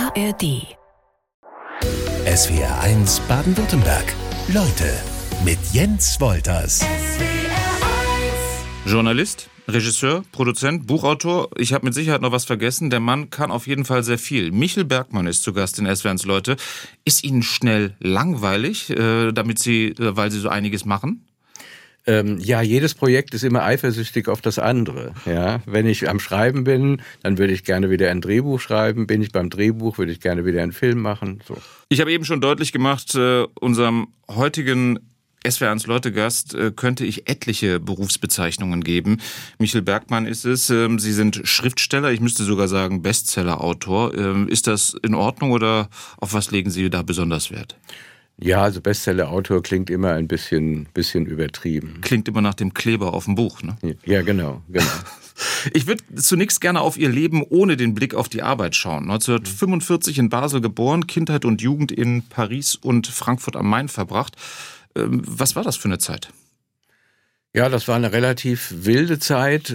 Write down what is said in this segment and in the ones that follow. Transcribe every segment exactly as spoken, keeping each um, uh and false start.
A R D. S W R eins Baden-Württemberg. Leute mit Jens Wolters. Journalist, Regisseur, Produzent, Buchautor. Ich habe mit Sicherheit noch was vergessen. Der Mann kann auf jeden Fall sehr viel. Michel Bergmann ist zu Gast in S W R eins Leute. Ist Ihnen schnell langweilig, äh, damit Sie, äh, weil Sie so einiges machen? Ähm, ja, jedes Projekt ist immer eifersüchtig auf das andere. Ja, wenn ich am Schreiben bin, dann würde ich gerne wieder ein Drehbuch schreiben. Bin ich beim Drehbuch, würde ich gerne wieder einen Film machen. So. Ich habe eben schon deutlich gemacht, äh, unserem heutigen S W R eins Leute Gast äh, könnte ich etliche Berufsbezeichnungen geben. Michel Bergmann ist es. Ähm, Sie sind Schriftsteller, ich müsste sogar sagen Bestseller-Autor. Ähm, ist das in Ordnung oder auf was legen Sie da besonders Wert? Ja, also Bestseller-Autor klingt immer ein bisschen, bisschen übertrieben. Klingt immer nach dem Kleber auf dem Buch, ne? Ja, genau, genau. Ich würde zunächst gerne auf Ihr Leben ohne den Blick auf die Arbeit schauen. neunzehnhundertfünfundvierzig in Basel geboren, Kindheit und Jugend in Paris und Frankfurt am Main verbracht. Was war das für eine Zeit? Ja, das war eine relativ wilde Zeit.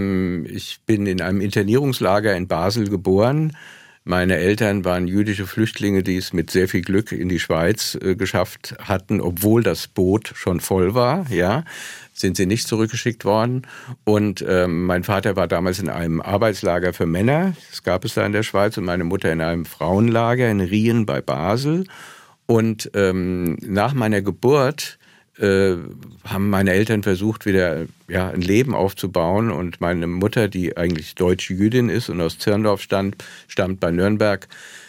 Ich bin in einem Internierungslager in Basel geboren. Meine Eltern waren jüdische Flüchtlinge, die es mit sehr viel Glück in die Schweiz äh, geschafft hatten, obwohl das Boot schon voll war, ja, sind sie nicht zurückgeschickt worden. Und ähm, mein Vater war damals in einem Arbeitslager für Männer, das gab es da in der Schweiz, und meine Mutter in einem Frauenlager in Rien bei Basel. Und ähm, nach meiner Geburt äh, haben meine Eltern versucht, wieder ja, ein Leben aufzubauen. Und meine Mutter, die eigentlich deutsche Jüdin ist und aus Zirndorf stammt, stammt bei Nürnberg,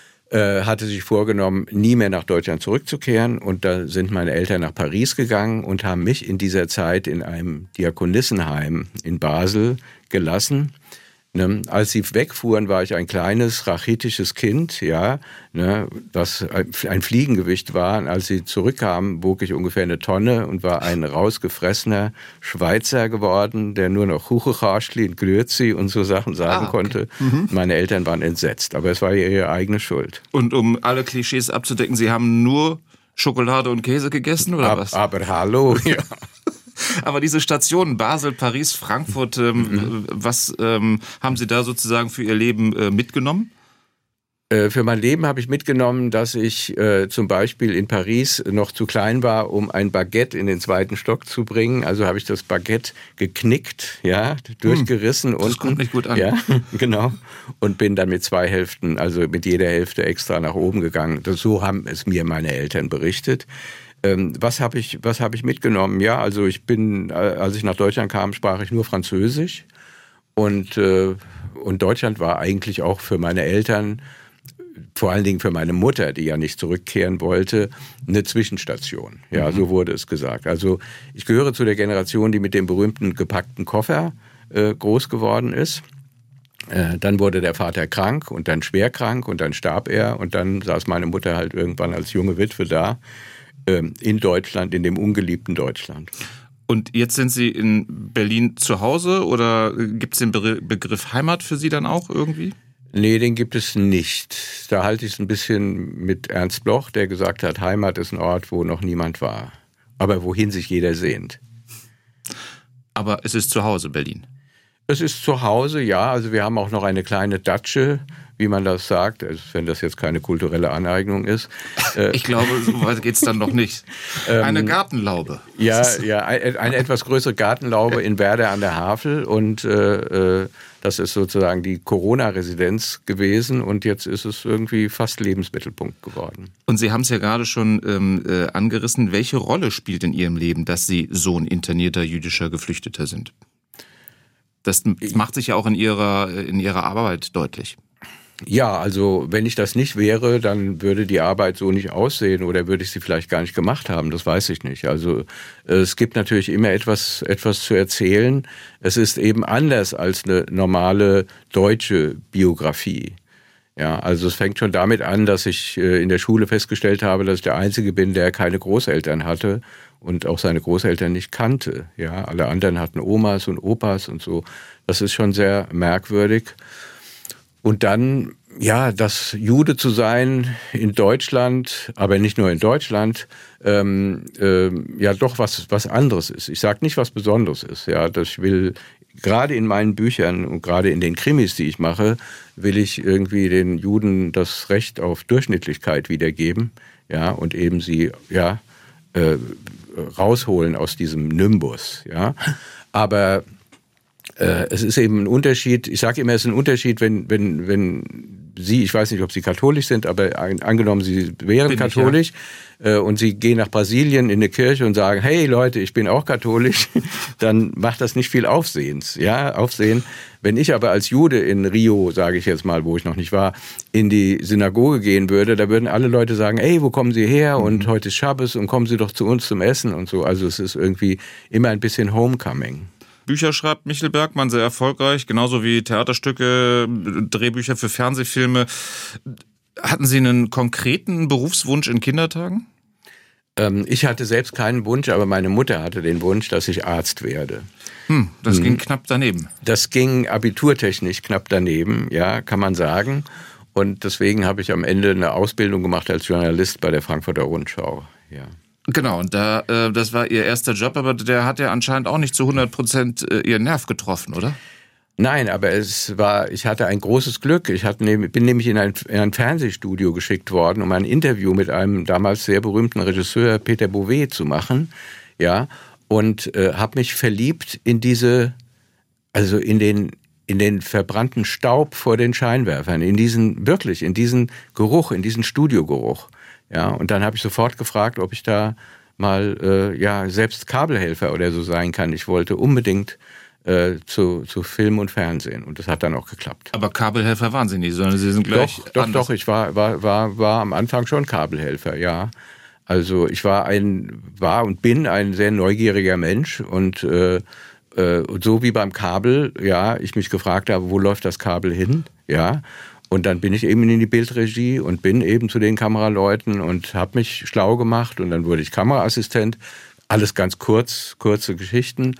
äh, hatte sich vorgenommen, nie mehr nach Deutschland zurückzukehren. Und da sind meine Eltern nach Paris gegangen und haben mich in dieser Zeit in einem Diakonissenheim in Basel gelassen. Ne, als sie wegfuhren, war ich ein kleines, rachitisches Kind, ja, ne, das ein Fliegengewicht war. Und als sie zurückkamen, wog ich ungefähr eine Tonne und war ein rausgefressener Schweizer geworden, der nur noch Huchechaschli und Grüezi und so Sachen sagen ah, okay. konnte. Mhm. Meine Eltern waren entsetzt, aber es war ihre eigene Schuld. Und um alle Klischees abzudecken, Sie haben nur Schokolade und Käse gegessen, oder Ab, was? Aber hallo, ja. Aber diese Stationen Basel, Paris, Frankfurt, ähm, mhm. was ähm, haben Sie da sozusagen für Ihr Leben äh, mitgenommen? Äh, für mein Leben habe ich mitgenommen, dass ich äh, zum Beispiel in Paris noch zu klein war, um ein Baguette in den zweiten Stock zu bringen. Also habe ich das Baguette geknickt, ja, durchgerissen. Das kommt nicht gut an. Ja, genau. Und bin dann mit zwei Hälften, also mit jeder Hälfte extra nach oben gegangen. Das, so haben es mir meine Eltern berichtet. Ähm, was habe ich, was habe ich mitgenommen? Ja, also ich bin, als ich nach Deutschland kam, sprach ich nur Französisch. Und, äh, und Deutschland war eigentlich auch für meine Eltern, vor allen Dingen für meine Mutter, die ja nicht zurückkehren wollte, eine Zwischenstation. Ja, mhm. so wurde es gesagt. Also ich gehöre zu der Generation, die mit dem berühmten gepackten Koffer äh, groß geworden ist. Äh, dann wurde der Vater krank und dann schwer krank und dann starb er. Und dann saß meine Mutter halt irgendwann als junge Witwe da. In Deutschland, in dem ungeliebten Deutschland. Und jetzt sind Sie in Berlin zu Hause oder gibt es den Be- Begriff Heimat für Sie dann auch irgendwie? Nee, den gibt es nicht. Da halte ich es ein bisschen mit Ernst Bloch, der gesagt hat, Heimat ist ein Ort, wo noch niemand war. Aber wohin sich jeder sehnt. Aber es ist zu Hause, Berlin? Es ist zu Hause, ja. Also wir haben auch noch eine kleine Datsche, wie man das sagt, also wenn das jetzt keine kulturelle Aneignung ist. Ich glaube, so weit geht es dann noch nicht. Eine Gartenlaube. Ja, ja, eine etwas größere Gartenlaube in Werder an der Havel und äh, das ist sozusagen die Corona-Residenz gewesen und jetzt ist es irgendwie fast Lebensmittelpunkt geworden. Und Sie haben es ja gerade schon ähm, äh, angerissen. Welche Rolle spielt in Ihrem Leben, dass Sie Sohn internierter jüdischer Geflüchteter sind? Das macht sich ja auch in Ihrer, in Ihrer Arbeit deutlich. Ja, also wenn ich das nicht wäre, dann würde die Arbeit so nicht aussehen oder würde ich sie vielleicht gar nicht gemacht haben, das weiß ich nicht. Also es gibt natürlich immer etwas, etwas zu erzählen. Es ist eben anders als eine normale deutsche Biografie. Ja, also es fängt schon damit an, dass ich in der Schule festgestellt habe, dass ich der Einzige bin, der keine Großeltern hatte und auch seine Großeltern nicht kannte. Ja, alle anderen hatten Omas und Opas und so. Das ist schon sehr merkwürdig. Und dann, ja, das Jude zu sein in Deutschland, aber nicht nur in Deutschland, ähm, äh, ja doch was was anderes ist. Ich sage nicht, was Besonderes ist. Ja, das ich will gerade in meinen Büchern und gerade in den Krimis, die ich mache, will ich irgendwie den Juden das Recht auf Durchschnittlichkeit wiedergeben, ja, und eben sie, ja, äh, rausholen aus diesem Nimbus, ja. Aber äh, es ist eben ein Unterschied, ich sage immer, es ist ein Unterschied, wenn, wenn, wenn Sie, ich weiß nicht, ob Sie katholisch sind, aber angenommen, Sie wären bin katholisch ich, ja. äh, und Sie gehen nach Brasilien in eine Kirche und sagen, hey Leute, ich bin auch katholisch, dann macht das nicht viel Aufsehens, ja, Aufsehen. Wenn ich aber als Jude in Rio, sage ich jetzt mal, wo ich noch nicht war, in die Synagoge gehen würde, da würden alle Leute sagen, hey, wo kommen Sie her? Mhm. Und heute ist Schabbos und kommen Sie doch zu uns zum Essen und so. Also es ist irgendwie immer ein bisschen Homecoming. Bücher schreibt Michel Bergmann, sehr erfolgreich, genauso wie Theaterstücke, Drehbücher für Fernsehfilme. Hatten Sie einen konkreten Berufswunsch in Kindertagen? Ähm, ich hatte selbst keinen Wunsch, aber meine Mutter hatte den Wunsch, dass ich Arzt werde. Hm, das hm. ging knapp daneben. Das ging abiturtechnisch knapp daneben, ja, kann man sagen. Und deswegen habe ich am Ende eine Ausbildung gemacht als Journalist bei der Frankfurter Rundschau, ja. Genau, und da, äh, das war Ihr erster Job, aber der hat ja anscheinend auch nicht zu hundert Prozent äh, Ihren Nerv getroffen, oder? Nein, aber es war, ich hatte ein großes Glück. Ich hatte, bin nämlich in ein, in ein Fernsehstudio geschickt worden, um ein Interview mit einem damals sehr berühmten Regisseur Peter Bouvet zu machen, ja, und äh, habe mich verliebt in diese, also in den in den verbrannten Staub vor den Scheinwerfern, in diesen, wirklich, in diesen Geruch, in diesen Studiogeruch. Ja, und dann habe ich sofort gefragt, ob ich da mal äh, ja selbst Kabelhelfer oder so sein kann. Ich wollte unbedingt äh, zu, zu Film und Fernsehen und das hat dann auch geklappt. Aber Kabelhelfer waren Sie nicht, sondern Sie sind gleich Doch, doch, anders. doch. Ich war, war, war, war am Anfang schon Kabelhelfer, ja. Also ich war ein, war und bin ein sehr neugieriger Mensch und äh, äh, so wie beim Kabel, ja, ich mich gefragt habe, wo läuft das Kabel hin, ja. Und dann bin ich eben in die Bildregie und bin eben zu den Kameraleuten und habe mich schlau gemacht und dann wurde ich Kameraassistent. Alles ganz kurz, kurze Geschichten.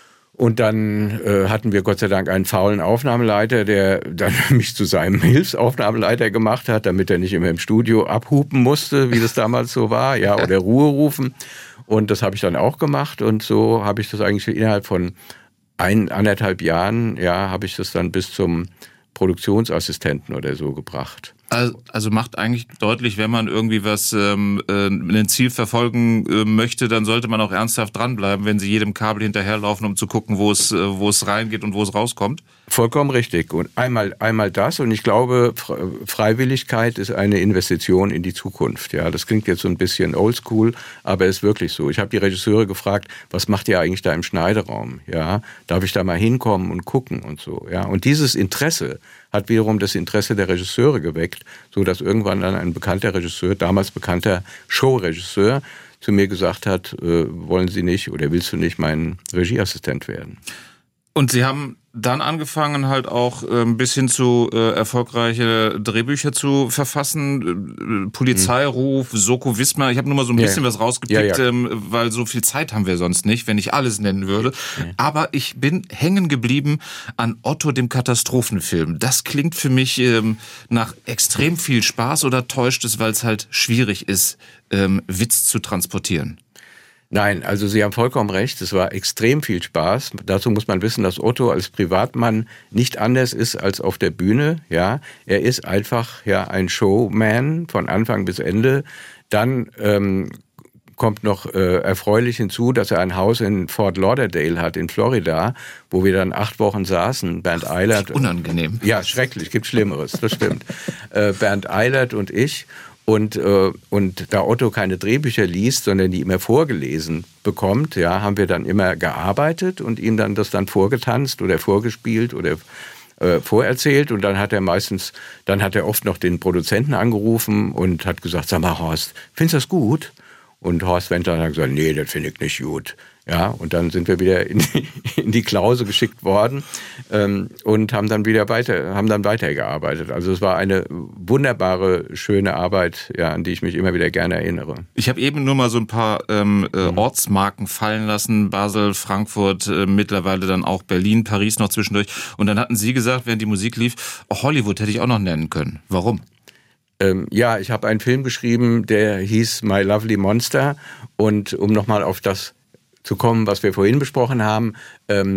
Und dann äh, hatten wir Gott sei Dank einen faulen Aufnahmeleiter, der dann mich zu seinem Hilfsaufnahmeleiter gemacht hat, damit er nicht immer im Studio abhupen musste, wie das damals so war, ja, oder Ruhe rufen. Und das habe ich dann auch gemacht und so habe ich das eigentlich innerhalb von ein, anderthalb Jahren, ja, habe ich das dann bis zum Produktionsassistenten oder so gebracht. Also, also macht eigentlich deutlich, wenn man irgendwie was, ähm, äh, ein Ziel verfolgen äh, möchte, dann sollte man auch ernsthaft dranbleiben, wenn Sie jedem Kabel hinterherlaufen, um zu gucken, wo es, äh, wo es reingeht und wo es rauskommt. Vollkommen richtig. Und einmal, einmal das und ich glaube, Freiwilligkeit ist eine Investition in die Zukunft. Ja, das klingt jetzt so ein bisschen oldschool, aber ist wirklich so. Ich habe die Regisseure gefragt, was macht ihr eigentlich da im Schneideraum? Ja, darf ich da mal hinkommen und gucken und so. Ja, und dieses Interesse hat wiederum das Interesse der Regisseure geweckt, so dass irgendwann dann ein bekannter Regisseur, damals bekannter Showregisseur, zu mir gesagt hat, äh, wollen Sie nicht oder willst du nicht mein Regieassistent werden? Und Sie haben dann angefangen halt auch ein bisschen zu äh, erfolgreiche Drehbücher zu verfassen. Äh, Polizeiruf, Soko Wismar. Ich habe nur mal so ein bisschen ja, was rausgepickt, ja, ja. Ähm, weil so viel Zeit haben wir sonst nicht, wenn ich alles nennen würde. Ja. Aber ich bin hängen geblieben an Otto, dem Katastrophenfilm. Das klingt für mich ähm, nach extrem viel Spaß oder täuscht es, weil es halt schwierig ist, ähm, Witz zu transportieren? Nein, also Sie haben vollkommen recht, es war extrem viel Spaß. Dazu muss man wissen, dass Otto als Privatmann nicht anders ist als auf der Bühne. Ja, er ist einfach ja ein Showman von Anfang bis Ende. Dann ähm, kommt noch äh, erfreulich hinzu, dass er ein Haus in Fort Lauderdale hat, in Florida, wo wir dann acht Wochen saßen. Bernd Eilert. Unangenehm. Ja, schrecklich, gibt Schlimmeres, das stimmt. äh, Bernd Eilert und ich. Und, äh, und da Otto keine Drehbücher liest, sondern die immer vorgelesen bekommt, ja, haben wir dann immer gearbeitet und ihm dann das dann vorgetanzt oder vorgespielt oder äh, vorerzählt. Und dann hat er meistens, dann hat er oft noch den Produzenten angerufen und hat gesagt, sag mal Horst, findest du das gut? Und Horst Wendler hat gesagt, nee, das finde ich nicht gut. Ja, und dann sind wir wieder in die, in die Klause geschickt worden ähm, und haben dann wieder weiter, haben dann weitergearbeitet. Also es war eine wunderbare, schöne Arbeit, ja, an die ich mich immer wieder gerne erinnere. Ich habe eben nur mal so ein paar ähm, äh, Ortsmarken fallen lassen. Basel, Frankfurt, äh, mittlerweile dann auch Berlin, Paris noch zwischendurch. Und dann hatten Sie gesagt, während die Musik lief, oh, Hollywood hätte ich auch noch nennen können. Warum? Ähm, ja, ich habe einen Film geschrieben, der hieß My Lovely Monster. Und um nochmal auf das zu kommen, was wir vorhin besprochen haben, ähm,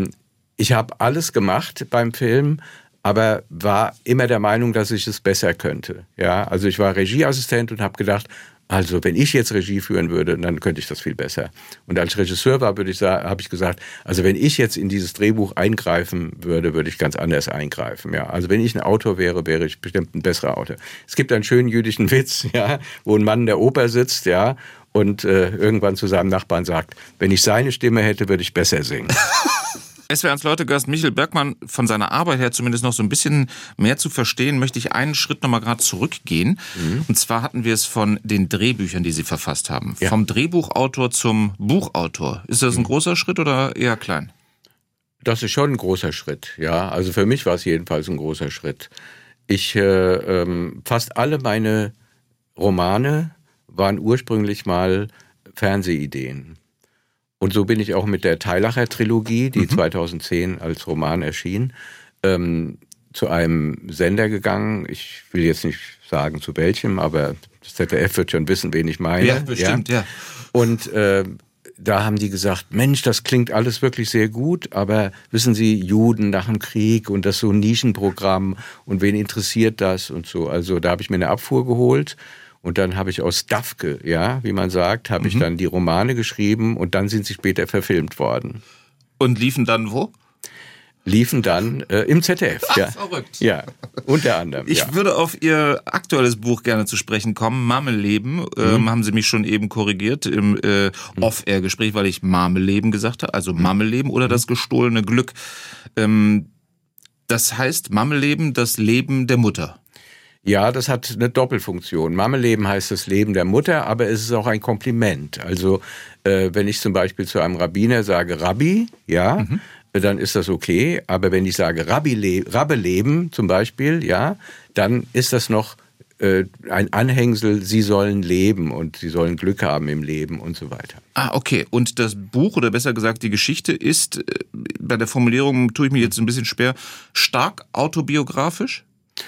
ich habe alles gemacht beim Film, aber war immer der Meinung, dass ich es besser könnte. Ja, also ich war Regieassistent und habe gedacht, also wenn ich jetzt Regie führen würde, dann könnte ich das viel besser. Und als Regisseur war, würde ich sagen, habe ich gesagt, also wenn ich jetzt in dieses Drehbuch eingreifen würde, würde ich ganz anders eingreifen. Ja, also wenn ich ein Autor wäre, wäre ich bestimmt ein besserer Autor. Es gibt einen schönen jüdischen Witz, ja, wo ein Mann in der Oper sitzt, ja, und äh, irgendwann zu seinem Nachbarn sagt, wenn ich seine Stimme hätte, würde ich besser singen. S W R eins Leute-Gast Michel Bergmann, von seiner Arbeit her zumindest noch so ein bisschen mehr zu verstehen, möchte ich einen Schritt nochmal gerade zurückgehen. Mhm. Und zwar hatten wir es von den Drehbüchern, die Sie verfasst haben. Ja. Vom Drehbuchautor zum Buchautor. Ist das ein mhm. großer Schritt oder eher klein? Das ist schon ein großer Schritt, ja. Also für mich war es jedenfalls ein großer Schritt. Ich, äh, ähm, fast alle meine Romane waren ursprünglich mal Fernsehideen. Und so bin ich auch mit der Teilacher-Trilogie, die mhm. zweitausendzehn als Roman erschien, ähm, zu einem Sender gegangen. Ich will jetzt nicht sagen zu welchem, aber das Z D F wird schon wissen, wen ich meine. Ja, bestimmt, ja. ja. Und äh, da haben die gesagt, Mensch, das klingt alles wirklich sehr gut, aber wissen Sie, Juden nach dem Krieg und das so ein Nischenprogramm und wen interessiert das und so. Also da habe ich mir eine Abfuhr geholt. Und dann habe ich aus Dafke, ja, wie man sagt, habe mhm. ich dann die Romane geschrieben und dann sind sie später verfilmt worden. Und liefen dann wo? Liefen dann äh, im Z D F. Ach, ja. verrückt. Ja, unter anderem. Ich ja. würde auf Ihr aktuelles Buch gerne zu sprechen kommen, Mammeleben. Ähm, mhm. Haben Sie mich schon eben korrigiert im äh, Off-Air-Gespräch, weil ich Marmeleben gesagt habe, also Mammeleben oder das gestohlene Glück. Ähm, das heißt Mammeleben, das Leben der Mutter. Ja, das hat eine Doppelfunktion. Mammeleben heißt das Leben der Mutter, aber es ist auch ein Kompliment. Also äh, wenn ich zum Beispiel zu einem Rabbiner sage Rabbi, ja, mhm. dann ist das okay. Aber wenn ich sage Rabbi le- Rabbe leben zum Beispiel, ja, dann ist das noch äh, ein Anhängsel, sie sollen leben und sie sollen Glück haben im Leben und so weiter. Ah, okay. Und das Buch, oder besser gesagt die Geschichte, ist, äh, bei der Formulierung tue ich mir jetzt ein bisschen schwer, stark autobiografisch?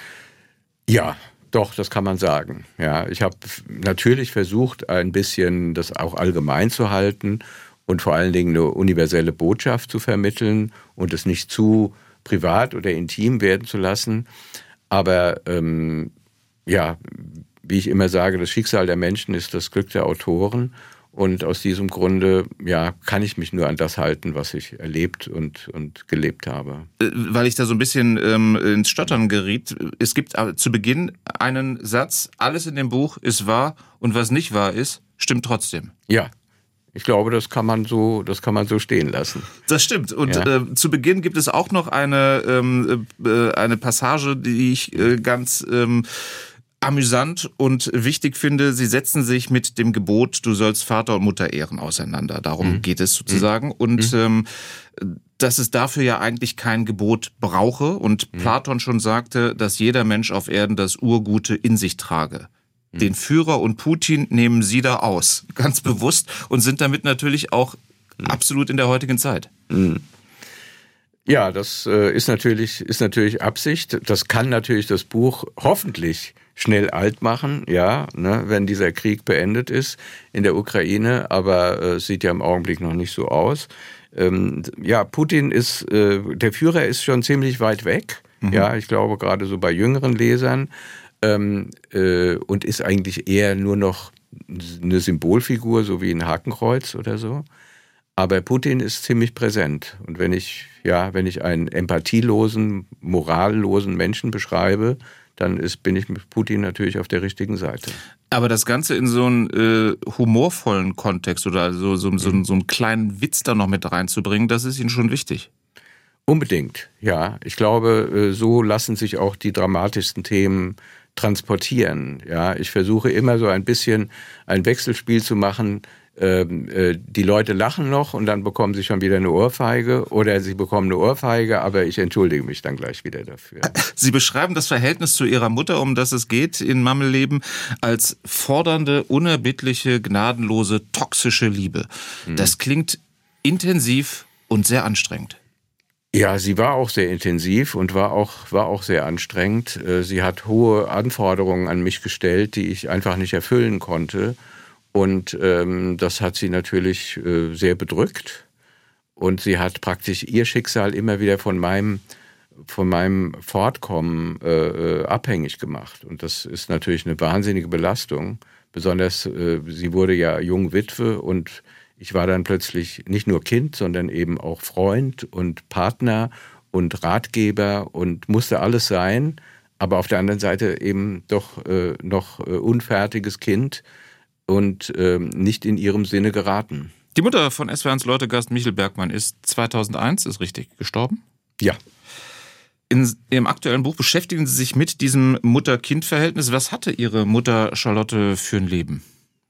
Ja, doch, das kann man sagen. Ja, ich habe natürlich versucht, ein bisschen das auch allgemein zu halten und vor allen Dingen eine universelle Botschaft zu vermitteln und es nicht zu privat oder intim werden zu lassen. Aber ähm, ja, wie ich immer sage, das Schicksal der Menschen ist das Glück der Autoren. Und aus diesem Grunde, ja, kann ich mich nur an das halten, was ich erlebt und, und gelebt habe. Weil ich da so ein bisschen ähm, ins Stottern geriet. Es gibt zu Beginn einen Satz, alles in dem Buch ist wahr und was nicht wahr ist, stimmt trotzdem. Ja. Ich glaube, das kann man so, das kann man so stehen lassen. Das stimmt. Und ja. äh, zu Beginn gibt es auch noch eine, ähm, äh, eine Passage, die ich äh, ganz... Ähm, amüsant und wichtig finde, Sie setzen sich mit dem Gebot, du sollst Vater und Mutter ehren, auseinander. Darum mhm. geht es sozusagen. Mhm. Und ähm, dass es dafür ja eigentlich kein Gebot brauche. Und mhm. Platon schon sagte, dass jeder Mensch auf Erden das Urgute in sich trage. Mhm. Den Führer und Putin nehmen Sie da aus, ganz bewusst, und sind damit natürlich auch mhm. absolut in der heutigen Zeit. Mhm. Ja, das äh, ist natürlich, ist natürlich Absicht. Das kann natürlich das Buch hoffentlich schnell alt machen, ja, ne, wenn dieser Krieg beendet ist in der Ukraine, aber es äh, sieht ja im Augenblick noch nicht so aus. Ähm, ja, Putin ist, äh, der Führer ist schon ziemlich weit weg, mhm. ja, ich glaube gerade so bei jüngeren Lesern, ähm, äh, und ist eigentlich eher nur noch eine Symbolfigur, so wie ein Hakenkreuz oder so. Aber Putin ist ziemlich präsent. Und wenn ich, ja, wenn ich einen empathielosen, morallosen Menschen beschreibe, dann ist, bin ich mit Putin natürlich auf der richtigen Seite. Aber das Ganze in so einen äh, humorvollen Kontext oder so, so, so, so, so einen kleinen Witz da noch mit reinzubringen, das ist Ihnen schon wichtig. Unbedingt, ja. Ich glaube, so lassen sich auch die dramatischsten Themen transportieren. Ja, ich versuche immer so ein bisschen ein Wechselspiel zu machen. Ähm, äh, die Leute lachen noch und dann bekommen sie schon wieder eine Ohrfeige oder sie bekommen eine Ohrfeige, aber ich entschuldige mich dann gleich wieder dafür. Sie beschreiben das Verhältnis zu Ihrer Mutter, um das es geht in Mammelleben, als fordernde, unerbittliche, gnadenlose, toxische Liebe. Mhm. Das klingt intensiv und sehr anstrengend. Ja, sie war auch sehr intensiv und war auch, war auch sehr anstrengend. Sie hat hohe Anforderungen an mich gestellt, die ich einfach nicht erfüllen konnte. Und ähm, das hat sie natürlich äh, sehr bedrückt. und sie hat praktisch ihr Schicksal immer wieder von meinem, von meinem Fortkommen äh, abhängig gemacht. Und das ist natürlich eine wahnsinnige Belastung. Besonders, äh, sie wurde ja jung Witwe und ich war dann plötzlich nicht nur Kind, sondern eben auch Freund und Partner und Ratgeber und musste alles sein, aber auf der anderen Seite eben doch äh, noch äh, unfertiges Kind und äh, nicht in ihrem Sinne geraten. Die Mutter von S W R eins Leute-Gast Michel Bergmann ist zweitausendeins, ist richtig, gestorben? Ja. In Ihrem aktuellen Buch beschäftigen Sie sich mit diesem Mutter-Kind-Verhältnis. Was hatte Ihre Mutter Charlotte für ein Leben?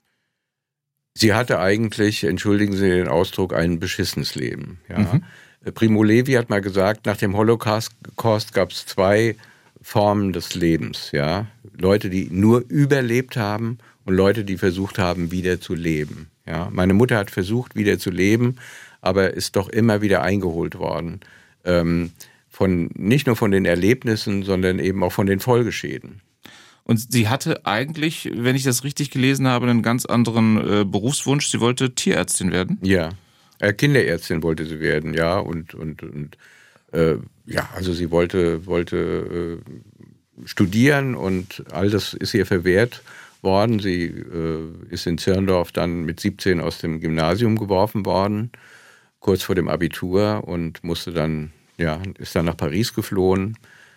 Sie hatte eigentlich, entschuldigen Sie den Ausdruck, ein beschissenes Leben. Ja. Mhm. Primo Levi hat mal gesagt, nach dem Holocaust gab es zwei Formen des Lebens. Ja. Leute, die nur überlebt haben und Leute, die versucht haben, wieder zu leben. Ja. Meine Mutter hat versucht, wieder zu leben, aber ist doch immer wieder eingeholt worden. Ähm, von, nicht nur von den Erlebnissen, sondern eben auch von den Folgeschäden. Und sie hatte eigentlich, wenn ich das richtig gelesen habe, einen ganz anderen äh, Berufswunsch. Sie wollte Tierärztin werden? Ja, äh, Kinderärztin wollte sie werden, ja. Und, und, und äh, ja, also sie wollte, wollte äh, studieren und all das ist ihr verwehrt worden. Sie äh, ist in Zirndorf dann mit siebzehn aus dem Gymnasium geworfen worden, kurz vor dem Abitur und musste dann, ja, ist dann nach Paris geflohen.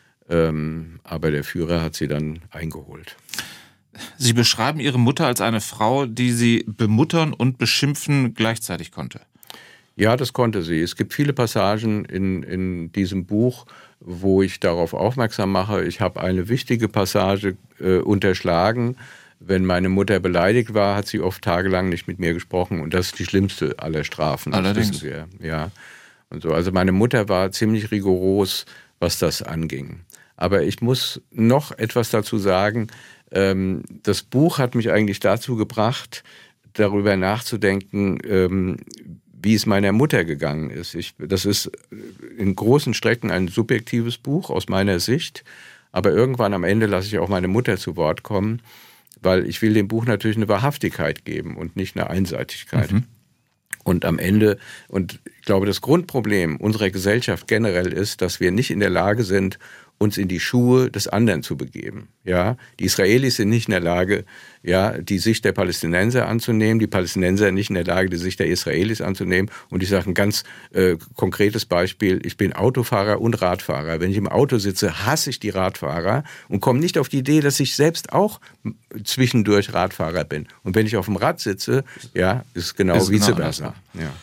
Ähm, aber der Führer hat sie dann eingeholt. Sie beschreiben Ihre Mutter als eine Frau, die Sie bemuttern und beschimpfen gleichzeitig konnte. Ja, das konnte sie. Es gibt viele Passagen in, in diesem Buch, wo ich darauf aufmerksam mache. Ich habe eine wichtige Passage äh, unterschlagen. Wenn meine Mutter beleidigt war, hat sie oft tagelang nicht mit mir gesprochen. Und das ist die schlimmste aller Strafen. Allerdings. Das wissen wir. Ja. Und so. Also meine Mutter war ziemlich rigoros, was das anging. Aber ich muss noch etwas dazu sagen. Ähm, das Buch hat mich eigentlich dazu gebracht, darüber nachzudenken, ähm, wie es meiner Mutter gegangen ist. Ich, das ist in großen Strecken ein subjektives Buch aus meiner Sicht. Aber irgendwann am Ende lasse ich auch meine Mutter zu Wort kommen, weil ich will dem Buch natürlich eine Wahrhaftigkeit geben und nicht eine Einseitigkeit. Mhm. Und am Ende, und ich glaube, das Grundproblem unserer Gesellschaft generell ist, dass wir nicht in der Lage sind, uns in die Schuhe des anderen zu begeben. Ja, die Israelis sind nicht in der Lage, ja, die Sicht der Palästinenser anzunehmen, die Palästinenser nicht in der Lage, die Sicht der Israelis anzunehmen. Und ich sage ein ganz äh, konkretes Beispiel, ich bin Autofahrer und Radfahrer. Wenn ich im Auto sitze, hasse ich die Radfahrer und komme nicht auf die Idee, dass ich selbst auch zwischendurch Radfahrer bin. Und wenn ich auf dem Rad sitze, ja, ist genau ist vice versa. Genau ja.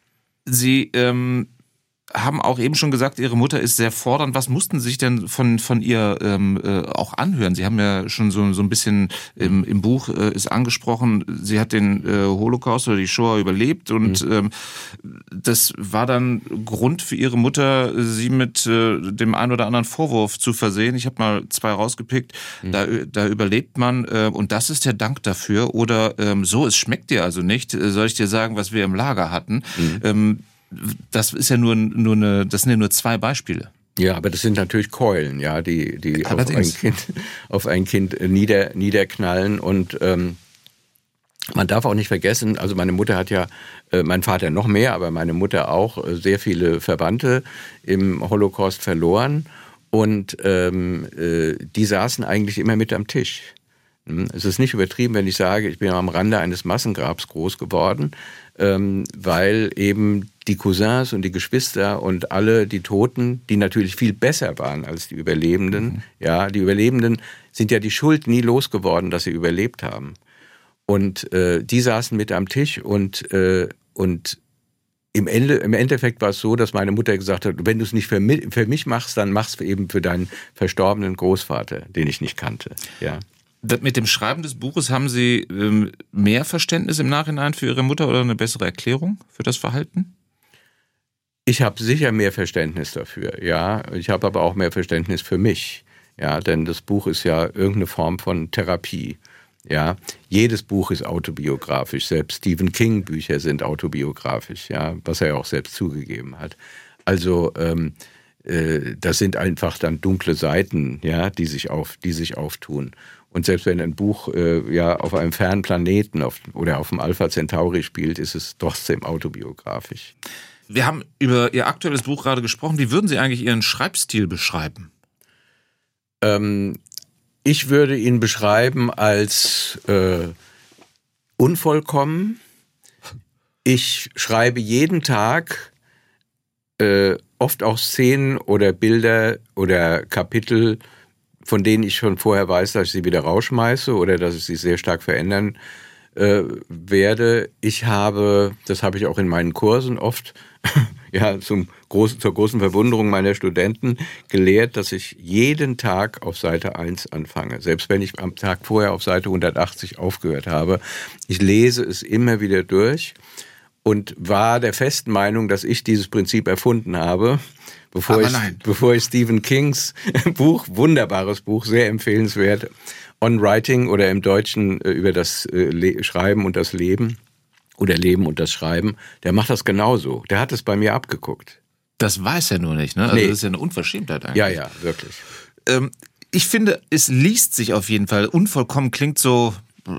Sie ähm haben auch eben schon gesagt, Ihre Mutter ist sehr fordernd. Was mussten Sie sich denn von von ihr ähm, äh, auch anhören? Sie haben ja schon so so ein bisschen im, im Buch äh, ist angesprochen, sie hat den äh, Holocaust oder die Shoah überlebt und mhm. ähm, das war dann Grund für Ihre Mutter, sie mit äh, dem einen oder anderen Vorwurf zu versehen. Ich habe mal zwei rausgepickt. Mhm. Da da überlebt man äh, und das ist der Dank dafür. Oder ähm, so, es schmeckt dir also nicht. Soll ich dir sagen, was wir im Lager hatten? Mhm. Ähm, Das ist ja nur, nur eine, das sind ja nur zwei Beispiele. Ja, aber das sind natürlich Keulen, ja, die, die auf ein Kind, auf ein Kind nieder, niederknallen. Und ähm, man darf auch nicht vergessen, also meine Mutter hat ja, äh, mein Vater noch mehr, aber meine Mutter auch, äh, sehr viele Verwandte im Holocaust verloren. Und ähm, äh, die saßen eigentlich immer mit am Tisch. Es ist nicht übertrieben, wenn ich sage, ich bin am Rande eines Massengrabs groß geworden, ähm, weil eben die Cousins und die Geschwister und alle die Toten, die natürlich viel besser waren als die Überlebenden, mhm. ja, die Überlebenden sind ja die Schuld nie losgeworden, dass sie überlebt haben. Und äh, die saßen mit am Tisch und, äh, und im, Ende, im Endeffekt war es so, dass meine Mutter gesagt hat, wenn du es nicht für mich, für mich machst, dann mach's eben für deinen verstorbenen Großvater, den ich nicht kannte, ja. Mit dem Schreiben des Buches haben Sie ähm, mehr Verständnis im Nachhinein für Ihre Mutter oder eine bessere Erklärung für das Verhalten? Ich habe sicher mehr Verständnis dafür, ja. Ich habe aber auch mehr Verständnis für mich, ja. Denn das Buch ist ja irgendeine Form von Therapie, ja. Jedes Buch ist autobiografisch, selbst Stephen King Bücher sind autobiografisch, ja, was er ja auch selbst zugegeben hat. Also ähm, äh, das sind einfach dann dunkle Seiten, ja, die sich auf, die sich auftun. Und selbst wenn ein Buch äh, ja auf einem fernen Planeten auf, oder auf dem Alpha Centauri spielt, ist es trotzdem autobiografisch. Wir haben über Ihr aktuelles Buch gerade gesprochen. Wie würden Sie eigentlich Ihren Schreibstil beschreiben? Ähm, ich würde ihn beschreiben als äh, unvollkommen. Ich schreibe jeden Tag äh, oft auch Szenen oder Bilder oder Kapitel, von denen ich schon vorher weiß, dass ich sie wieder rausschmeiße oder dass ich sie sehr stark verändern äh, werde. Ich habe, das habe ich auch in meinen Kursen oft, ja, zum großen, zur großen Verwunderung meiner Studenten gelehrt, dass ich jeden Tag auf Seite eins anfange. Selbst wenn ich am Tag vorher auf Seite hundertachtzig aufgehört habe. Ich lese es immer wieder durch und war der festen Meinung, dass ich dieses Prinzip erfunden habe. Bevor ich, bevor ich Stephen Kings Buch, wunderbares Buch, sehr empfehlenswert, On Writing oder im Deutschen äh, über das äh, Le- Schreiben und das Leben oder Leben und das Schreiben, der macht das genauso. Der hat es bei mir abgeguckt. Das weiß er nur nicht, ne? Also Nee. das ist ja eine Unverschämtheit eigentlich. Ja, ja, wirklich. Ähm, ich finde, es liest sich auf jeden Fall. Unvollkommen klingt so,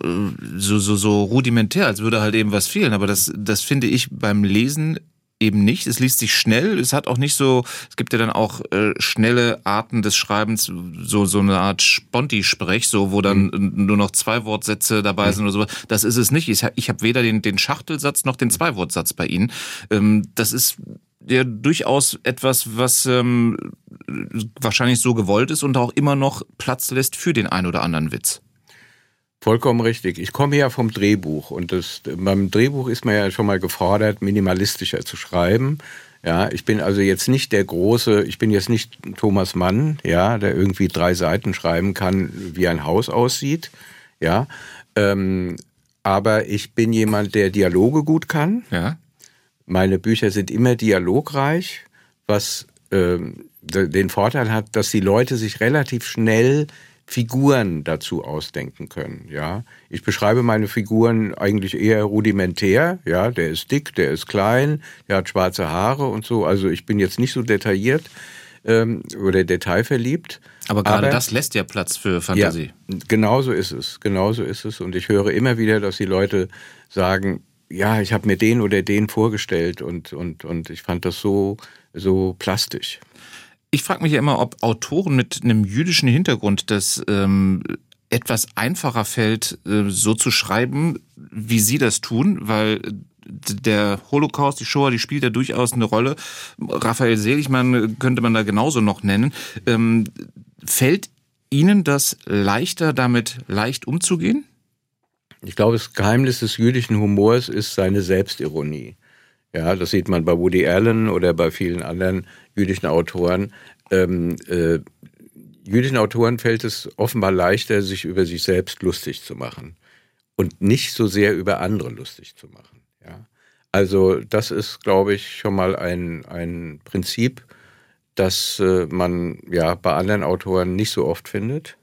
so, so, so rudimentär, als würde halt eben was fehlen. Aber das, das finde ich beim Lesen eben nicht. Es liest sich schnell. Es hat auch nicht so, es gibt ja dann auch äh, schnelle Arten des Schreibens, so, so eine Art Sponti-Sprech, so, wo dann mhm. nur noch zwei Wortsätze dabei mhm. sind oder so. Das ist es nicht. Ich habe ich hab weder den, den Schachtelsatz noch den Zweiwortsatz bei Ihnen. Ähm, das ist ja durchaus etwas, was ähm, wahrscheinlich so gewollt ist und auch immer noch Platz lässt für den ein oder anderen Witz. Vollkommen richtig. Ich komme ja vom Drehbuch und das, beim Drehbuch ist man ja schon mal gefordert, minimalistischer zu schreiben. Ja, ich bin also jetzt nicht der große, ich bin jetzt nicht Thomas Mann, ja, der irgendwie drei Seiten schreiben kann, wie ein Haus aussieht. Ja, ähm, aber ich bin jemand, der Dialoge gut kann. Ja. Meine Bücher sind immer dialogreich, was ähm, den Vorteil hat, dass die Leute sich relativ schnell Figuren dazu ausdenken können, ja. Ich beschreibe meine Figuren eigentlich eher rudimentär, ja. Der ist dick, der ist klein, der hat schwarze Haare und so. Also ich bin jetzt nicht so detailliert ähm, oder detailverliebt. Aber gerade das lässt ja Platz für Fantasie. Ja, genauso ist es, genauso ist es. Und ich höre immer wieder, dass die Leute sagen, ja, ich habe mir den oder den vorgestellt und und und ich fand das so so plastisch. Ich frage mich ja immer, ob Autoren mit einem jüdischen Hintergrund das ähm, etwas einfacher fällt, äh, so zu schreiben, wie Sie das tun, weil der Holocaust, die Shoah, die spielt ja durchaus eine Rolle. Raphael Seligmann könnte man da genauso noch nennen. Ähm, fällt Ihnen das leichter, damit leicht umzugehen? Ich glaube, das Geheimnis des jüdischen Humors ist seine Selbstironie. Ja, das sieht man bei Woody Allen oder bei vielen anderen jüdischen Autoren. Ähm, äh, jüdischen Autoren fällt es offenbar leichter, sich über sich selbst lustig zu machen und nicht so sehr über andere lustig zu machen. Ja, also das ist, glaube ich, schon mal ein ein Prinzip, das äh, man ja bei anderen Autoren nicht so oft findet.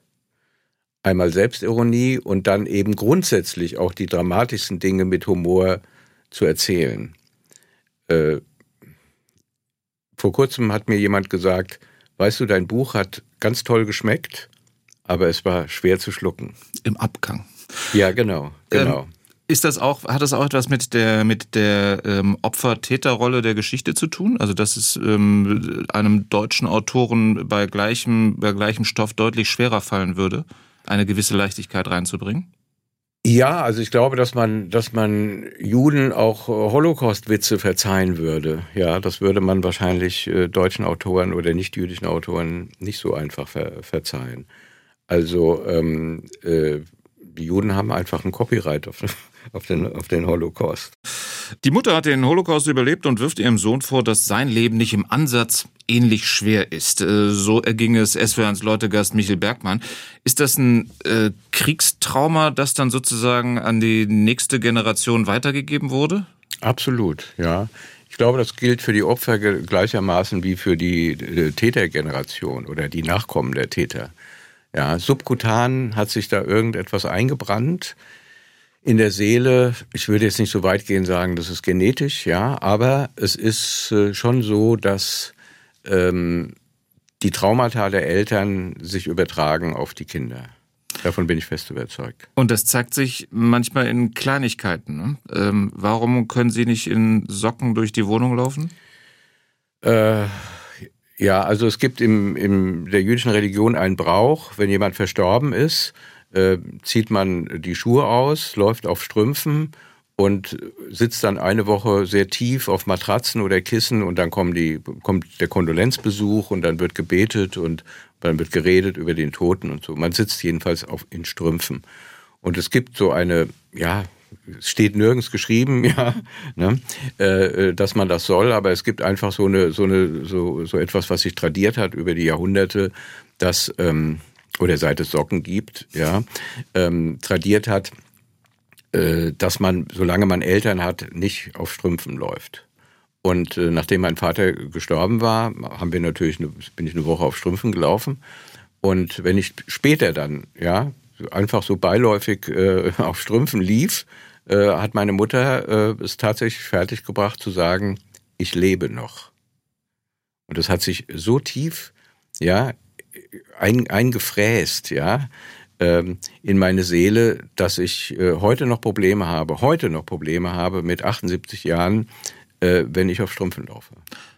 Einmal Selbstironie und dann eben grundsätzlich auch die dramatischsten Dinge mit Humor zu erzählen. Äh, vor kurzem hat mir jemand gesagt, weißt du, dein Buch hat ganz toll geschmeckt, aber es war schwer zu schlucken. Im Abgang. Ja, genau, genau. Ähm, ist das auch, hat das auch etwas mit der, mit der ähm, Opfer-Täter-Rolle der Geschichte zu tun? Also, dass es ähm, einem deutschen Autoren bei gleichem, bei gleichem Stoff deutlich schwerer fallen würde, eine gewisse Leichtigkeit reinzubringen? Ja, also ich glaube, dass man, dass man Juden auch Holocaust-Witze verzeihen würde. Ja, das würde man wahrscheinlich äh, deutschen Autoren oder nicht-jüdischen Autoren nicht so einfach ver- verzeihen. Also ähm, äh, die Juden haben einfach ein Copyright auf, auf, den, auf den Holocaust. Die Mutter hat den Holocaust überlebt und wirft ihrem Sohn vor, dass sein Leben nicht im Ansatz ähnlich schwer ist. So erging es S W R eins Leutegast Michel Bergmann. Ist das ein äh, Kriegstrauma, das dann sozusagen an die nächste Generation weitergegeben wurde? Absolut, ja. Ich glaube, das gilt für die Opfer gleichermaßen wie für die äh, Tätergeneration oder die Nachkommen der Täter. Ja, subkutan hat sich da irgendetwas eingebrannt in der Seele. Ich würde jetzt nicht so weit gehen sagen, das ist genetisch, ja, aber es ist äh, schon so, dass ähm, die Traumata der Eltern sich übertragen auf die Kinder. Davon bin ich fest überzeugt. Und das zeigt sich manchmal in Kleinigkeiten. Ne? Ähm, warum können Sie nicht in Socken durch die Wohnung laufen? Äh, ja, also es gibt im, in der jüdischen Religion einen Brauch, wenn jemand verstorben ist, äh, zieht man die Schuhe aus, läuft auf Strümpfen und sitzt dann eine Woche sehr tief auf Matratzen oder Kissen und dann kommen die, kommt der Kondolenzbesuch und dann wird gebetet und dann wird geredet über den Toten und so. Man sitzt jedenfalls auf, in Strümpfen. Und es gibt so eine, ja, es steht nirgends geschrieben, ja, ne, äh, dass man das soll, aber es gibt einfach so eine, so eine, so, so etwas, was sich tradiert hat über die Jahrhunderte, dass, ähm, oder seit es Socken gibt, ja, ähm, tradiert hat, äh, dass man, solange man Eltern hat, nicht auf Strümpfen läuft. Und äh, nachdem mein Vater gestorben war, haben wir natürlich, eine, bin ich eine Woche auf Strümpfen gelaufen. Und wenn ich später dann, ja, einfach so beiläufig äh, auf Strümpfen lief, äh, hat meine Mutter äh, es tatsächlich fertiggebracht zu sagen, ich lebe noch. Und das hat sich so tief, ja, ein, eingefräst, ja, ähm, in meine Seele, dass ich äh, heute noch Probleme habe, heute noch Probleme habe mit achtundsiebzig Jahren, äh, wenn ich auf Strümpfen laufe.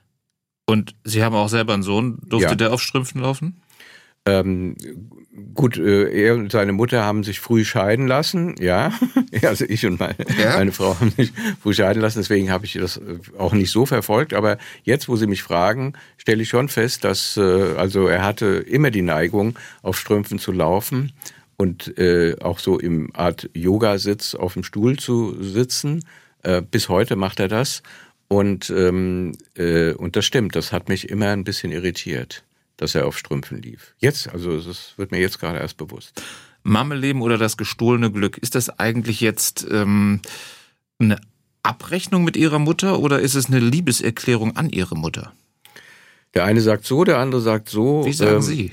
Und Sie haben auch selber einen Sohn. Durfte Ja. der auf Strümpfen laufen? Ähm, gut, äh, er und seine Mutter haben sich früh scheiden lassen, ja. Also ich und meine, Ja? meine Frau haben sich früh scheiden lassen, deswegen habe ich das auch nicht so verfolgt. Aber jetzt, wo Sie mich fragen, stelle ich schon fest, dass äh, also er hatte immer die Neigung, auf Strümpfen zu laufen und äh, auch so im Art Yoga-Sitz auf dem Stuhl zu sitzen. Äh, bis heute macht er das. Und, ähm, äh, und das stimmt, das hat mich immer ein bisschen irritiert, dass er auf Strümpfen lief. Jetzt, also das wird mir jetzt gerade erst bewusst. Mammeleben oder das gestohlene Glück, ist das eigentlich jetzt ähm, eine Abrechnung mit Ihrer Mutter oder ist es eine Liebeserklärung an Ihre Mutter? Der eine sagt so, der andere sagt so. Wie sagen ähm, Sie?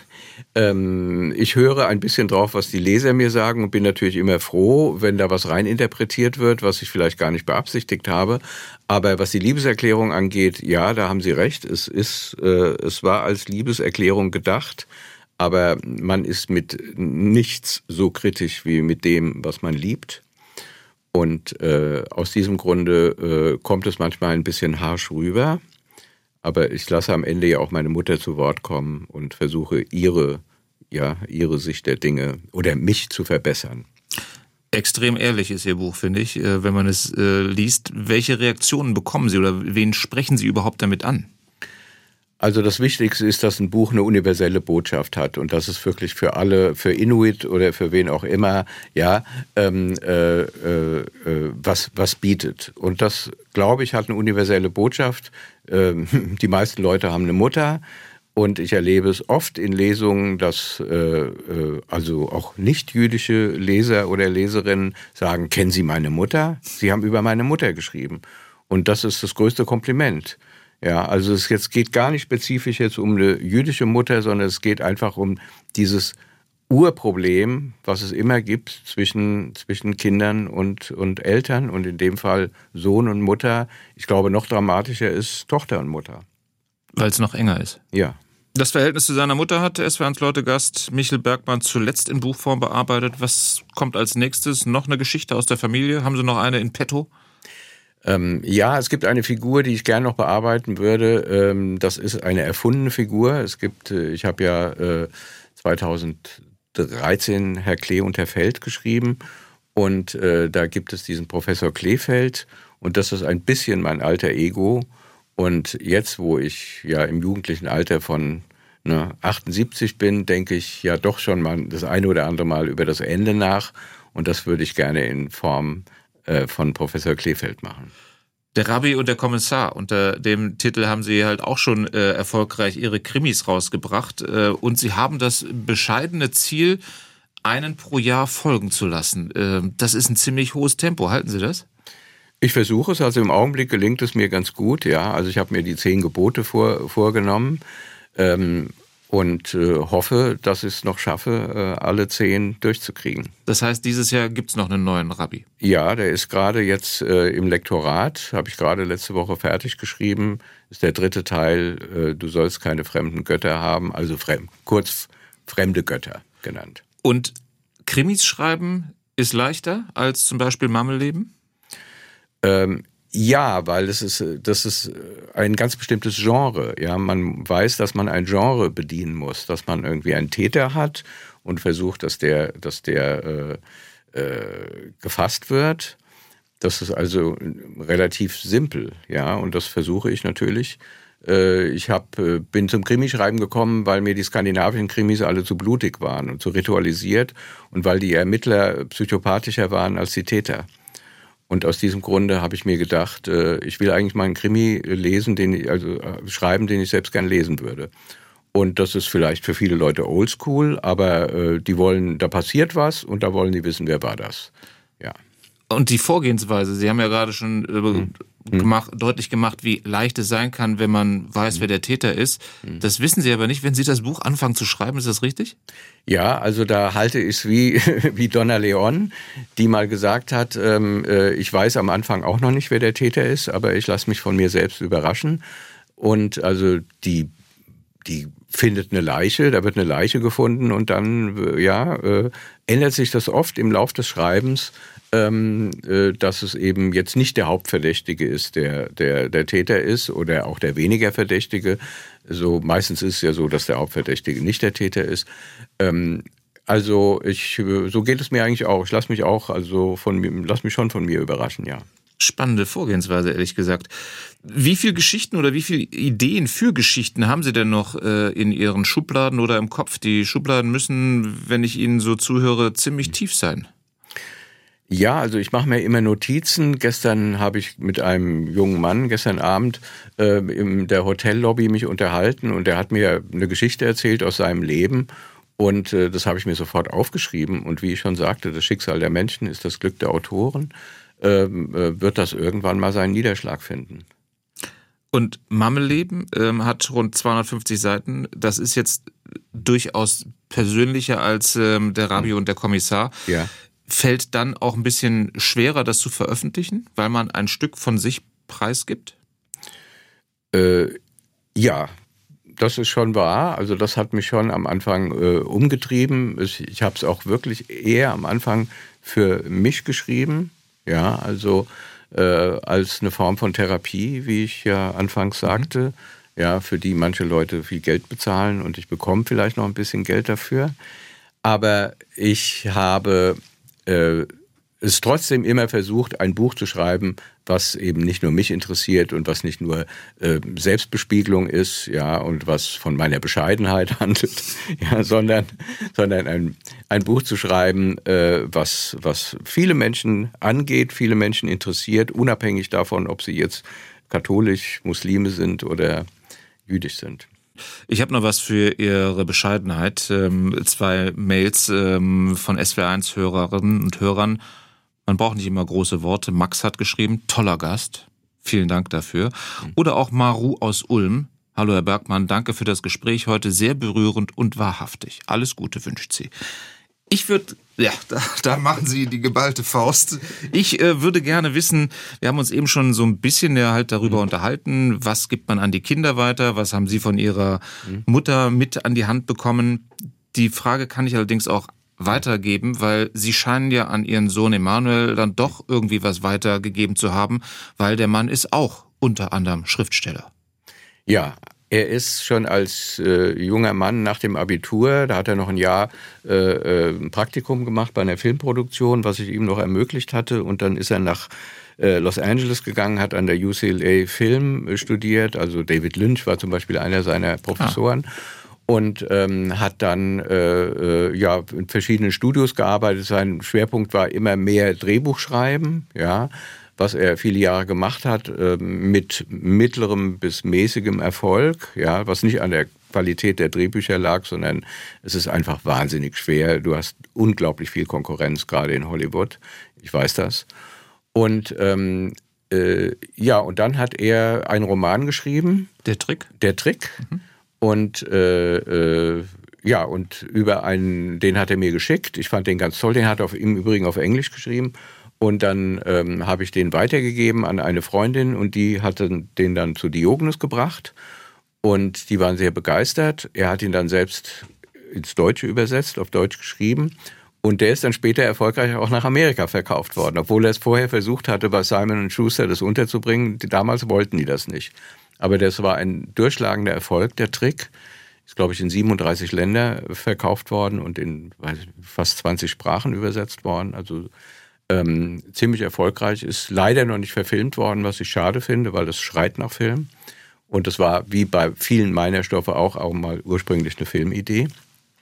ähm, ich höre ein bisschen drauf, was die Leser mir sagen und bin natürlich immer froh, wenn da was reininterpretiert wird, was ich vielleicht gar nicht beabsichtigt habe. Aber was die Liebeserklärung angeht, ja, da haben Sie recht. Es ist, äh, es war als Liebeserklärung gedacht, aber man ist mit nichts so kritisch wie mit dem, was man liebt. Und äh, aus diesem Grunde äh, kommt es manchmal ein bisschen harsch rüber. Aber ich lasse am Ende ja auch meine Mutter zu Wort kommen und versuche ihre, ja, ihre Sicht der Dinge oder mich zu verbessern. Extrem ehrlich ist Ihr Buch, finde ich, wenn man es äh, liest. Welche Reaktionen bekommen Sie oder wen sprechen Sie überhaupt damit an? Also das Wichtigste ist, dass ein Buch eine universelle Botschaft hat und dass es wirklich für alle, für Inuit oder für wen auch immer, ja, ähm, äh, äh, was was bietet. Und das, glaube ich, hat eine universelle Botschaft. Ähm, die meisten Leute haben eine Mutter und ich erlebe es oft in Lesungen, dass äh, äh, also auch nicht-jüdische Leser oder Leserinnen sagen, kennen Sie meine Mutter? Sie haben über meine Mutter geschrieben. Und das ist das größte Kompliment. Ja, also es jetzt geht gar nicht spezifisch jetzt um eine jüdische Mutter, sondern es geht einfach um dieses Urproblem, was es immer gibt zwischen, zwischen Kindern und, und Eltern und in dem Fall Sohn und Mutter. Ich glaube, noch dramatischer ist Tochter und Mutter. Weil es noch enger ist. Ja. Das Verhältnis zu seiner Mutter hat der S W R eins Leute-Gast Michel Bergmann zuletzt in Buchform bearbeitet. Was kommt als nächstes? Noch eine Geschichte aus der Familie? Haben Sie noch eine in petto? Ähm, ja, es gibt eine Figur, die ich gerne noch bearbeiten würde. Ähm, das ist eine erfundene Figur. Es gibt, äh, ich habe ja äh, zweitausenddreizehn Herr Klee und Herr Feld geschrieben und äh, da gibt es diesen Professor Kleefeld und das ist ein bisschen mein alter Ego. Und jetzt, wo ich ja im jugendlichen Alter von ne, achtundsiebzig bin, denke ich ja doch schon mal das eine oder andere Mal über das Ende nach und das würde ich gerne in Form von Professor Kleefeld machen. Der Rabbi und der Kommissar, unter dem Titel haben Sie halt auch schon äh, erfolgreich Ihre Krimis rausgebracht äh, und Sie haben das bescheidene Ziel, einen pro Jahr folgen zu lassen. Äh, das ist ein ziemlich hohes Tempo, halten Sie das? Ich versuche es, also im Augenblick gelingt es mir ganz gut, ja, also ich habe mir die zehn Gebote vor, vorgenommen ähm, und äh, hoffe, dass ich es noch schaffe, äh, alle zehn durchzukriegen. Das heißt, dieses Jahr gibt es noch einen neuen Rabbi? Ja, der ist gerade jetzt äh, im Lektorat, habe ich gerade letzte Woche fertig geschrieben, ist der dritte Teil, äh, du sollst keine fremden Götter haben, also fremd, kurz fremde Götter genannt. Und Krimis schreiben ist leichter als zum Beispiel Mammelleben? Ähm, ja, weil es ist, das ist ein ganz bestimmtes Genre. Ja, man weiß, dass man ein Genre bedienen muss, dass man irgendwie einen Täter hat und versucht, dass der, dass der äh, äh, gefasst wird. Das ist also relativ simpel, ja, und das versuche ich natürlich. Ich hab, bin zum Krimischreiben gekommen, weil mir die skandinavischen Krimis alle zu blutig waren und zu ritualisiert und weil die Ermittler psychopathischer waren als die Täter. Und aus diesem Grunde habe ich mir gedacht, ich will eigentlich mal einen Krimi lesen, den ich, also schreiben, den ich selbst gern lesen würde. Und das ist vielleicht für viele Leute oldschool, aber die wollen, da passiert was und da wollen die wissen, wer war das. Ja. Und die Vorgehensweise, Sie haben ja gerade schon hm. gemacht, deutlich gemacht, wie leicht es sein kann, wenn man weiß, hm. wer der Täter ist. Hm. Das wissen Sie aber nicht, wenn Sie das Buch anfangen zu schreiben, ist das richtig? Ja, also da halte ich es wie, wie Donna Leon, die mal gesagt hat, ähm, äh, ich weiß am Anfang auch noch nicht, wer der Täter ist, aber ich lasse mich von mir selbst überraschen. Und also die, die findet eine Leiche, da wird eine Leiche gefunden und dann ja, äh, ändert sich das oft im Lauf des Schreibens, ähm, äh, dass es eben jetzt nicht der Hauptverdächtige ist, der, der der Täter ist oder auch der weniger Verdächtige. So meistens ist es ja so, dass der Hauptverdächtige nicht der Täter ist. Ähm, also ich, so geht es mir eigentlich auch. Ich lasse mich auch, also von mir, lass mich schon von mir überraschen, ja. Spannende Vorgehensweise, ehrlich gesagt. Wie viele Geschichten oder wie viele Ideen für Geschichten haben Sie denn noch äh, in Ihren Schubladen oder im Kopf? Die Schubladen müssen, wenn ich Ihnen so zuhöre, ziemlich tief sein. Ja, also ich mache mir immer Notizen. Gestern habe ich mit einem jungen Mann, gestern Abend, äh, in der Hotellobby mich unterhalten und er hat mir eine Geschichte erzählt aus seinem Leben. Und äh, das habe ich mir sofort aufgeschrieben. Und wie ich schon sagte, das Schicksal der Menschen ist das Glück der Autoren. Ähm, äh, wird das irgendwann mal seinen Niederschlag finden. Und Mammelleben ähm, hat rund zweihundertfünfzig Seiten. Das ist jetzt durchaus persönlicher als ähm, der Rabbi und der Kommissar. Ja. Fällt dann auch ein bisschen schwerer, das zu veröffentlichen, weil man ein Stück von sich preisgibt? Äh, ja, das ist schon wahr. Also das hat mich schon am Anfang äh, umgetrieben. Ich, ich habe es auch wirklich eher am Anfang für mich geschrieben. Ja, also äh, als eine Form von Therapie, wie ich ja anfangs sagte, mhm. ja, für die manche Leute viel Geld bezahlen und ich bekomme vielleicht noch ein bisschen Geld dafür. Aber ich habe äh, es trotzdem immer versucht, ein Buch zu schreiben, was eben nicht nur mich interessiert und was nicht nur äh, Selbstbespiegelung ist, ja, und was von meiner Bescheidenheit handelt, ja, sondern, sondern ein, ein Buch zu schreiben, äh, was, was viele Menschen angeht, viele Menschen interessiert, unabhängig davon, ob sie jetzt katholisch, Muslime sind oder jüdisch sind. Ich habe noch was für Ihre Bescheidenheit. Ähm, zwei Mails ähm, von S W R eins Hörerinnen und Hörern. Man braucht nicht immer große Worte. Max hat geschrieben, toller Gast. Vielen Dank dafür. Oder auch Maru aus Ulm. Hallo Herr Bergmann, danke für das Gespräch heute. Sehr berührend und wahrhaftig. Alles Gute wünscht sie. Ich würde, ja, da, da machen Sie die geballte Faust. Ich äh, würde gerne wissen, wir haben uns eben schon so ein bisschen ja halt darüber mhm. unterhalten, was gibt man an die Kinder weiter, was haben Sie von Ihrer mhm. Mutter mit an die Hand bekommen. Die Frage kann ich allerdings auch weitergeben, weil Sie scheinen ja an Ihren Sohn Emanuel dann doch irgendwie was weitergegeben zu haben, weil der Mann ist auch unter anderem Schriftsteller. Ja, er ist schon als äh, junger Mann nach dem Abitur, da hat er noch ein Jahr äh, äh, ein Praktikum gemacht bei einer Filmproduktion, was ich ihm noch ermöglicht hatte. Und dann ist er nach äh, Los Angeles gegangen, hat an der U C L A Film studiert. Also David Lynch war zum Beispiel einer seiner Professoren. Ah. Und ähm, hat dann äh, ja in verschiedenen Studios gearbeitet. Sein Schwerpunkt war immer mehr Drehbuchschreiben, ja, was er viele Jahre gemacht hat, äh, mit mittlerem bis mäßigem Erfolg, ja, was nicht an der Qualität der Drehbücher lag, sondern es ist einfach wahnsinnig schwer. Du hast unglaublich viel Konkurrenz, gerade in Hollywood. Ich weiß das. Und ähm, äh, ja, und dann hat er einen Roman geschrieben. Der Trick? Der Trick. Mhm. Und äh, äh, ja, und über einen, den hat er mir geschickt. Ich fand den ganz toll. Den hat er auf, im Übrigen auf Englisch geschrieben. Und dann ähm, habe ich den weitergegeben an eine Freundin und die hat den dann zu Diogenes gebracht. Und die waren sehr begeistert. Er hat ihn dann selbst ins Deutsche übersetzt, auf Deutsch geschrieben. Und der ist dann später erfolgreich auch nach Amerika verkauft worden, obwohl er es vorher versucht hatte, bei Simon und Schuster das unterzubringen. Damals wollten die das nicht. Aber das war ein durchschlagender Erfolg, der Trick. Ist, glaube ich, in siebenunddreißig Länder verkauft worden und in weiß ich, fast zwanzig Sprachen übersetzt worden. Also ähm, ziemlich erfolgreich. Ist leider noch nicht verfilmt worden, was ich schade finde, weil das schreit nach Film. Und das war, wie bei vielen meiner Stoffe auch, auch mal ursprünglich eine Filmidee.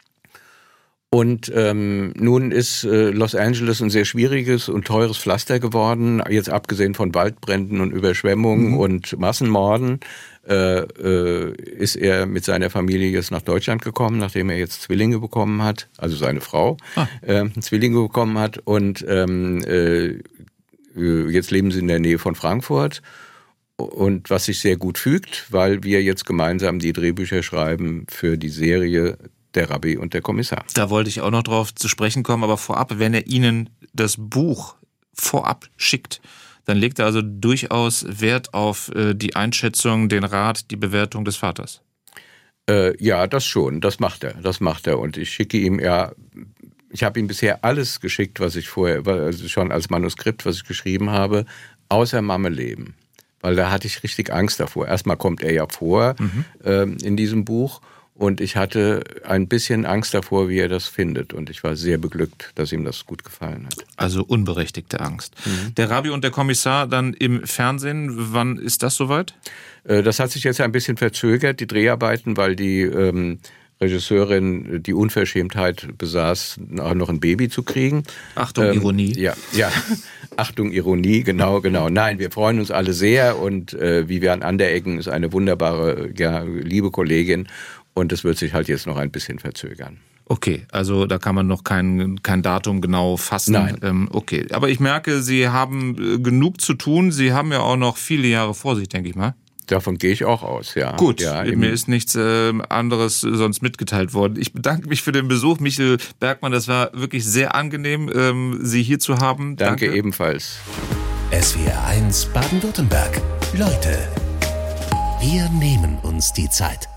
Und ähm, nun ist äh, Los Angeles ein sehr schwieriges und teures Pflaster geworden, jetzt abgesehen von Waldbränden und Überschwemmungen mhm. und Massenmorden, äh, äh, ist er mit seiner Familie jetzt nach Deutschland gekommen, nachdem er jetzt Zwillinge bekommen hat, also seine Frau ah. äh, Zwillinge bekommen hat und ähm, äh, jetzt leben sie in der Nähe von Frankfurt. Und was sich sehr gut fügt, weil wir jetzt gemeinsam die Drehbücher schreiben für die Serie Der Rabbi und der Kommissar. Da wollte ich auch noch drauf zu sprechen kommen, aber vorab, wenn er Ihnen das Buch vorab schickt, dann legt er also durchaus Wert auf äh, die Einschätzung, den Rat, die Bewertung des Vaters. Äh, ja, das schon, das macht er, das macht er. Und ich schicke ihm ja, ich habe ihm bisher alles geschickt, was ich vorher, also schon als Manuskript, was ich geschrieben habe, außer Mammeleben. Weil da hatte ich richtig Angst davor. Erstmal kommt er ja vor mhm. ähm, in diesem Buch. Und ich hatte ein bisschen Angst davor, wie er das findet. Und ich war sehr beglückt, dass ihm das gut gefallen hat. Also unberechtigte Angst. Mhm. Der Rabbi und der Kommissar dann im Fernsehen, wann ist das soweit? Das hat sich jetzt ein bisschen verzögert, die Dreharbeiten, weil die ähm, Regisseurin die Unverschämtheit besaß, noch ein Baby zu kriegen. Achtung, ähm, Ironie. Ja, ja. Achtung, Ironie, genau, genau. Nein, wir freuen uns alle sehr. Und äh, Vivian Andereggen ist eine wunderbare, ja, liebe Kollegin. Und es wird sich halt jetzt noch ein bisschen verzögern. Okay, also da kann man noch kein, kein Datum genau fassen. Nein. Ähm, okay, aber ich merke, Sie haben genug zu tun. Sie haben ja auch noch viele Jahre vor sich, denke ich mal. Davon gehe ich auch aus, ja. Gut, ja, mir ist nichts äh, anderes sonst mitgeteilt worden. Ich bedanke mich für den Besuch, Michel Bergmann. Das war wirklich sehr angenehm, ähm, Sie hier zu haben. Danke, Danke ebenfalls. S W R eins Baden-Württemberg. Leute, wir nehmen uns die Zeit.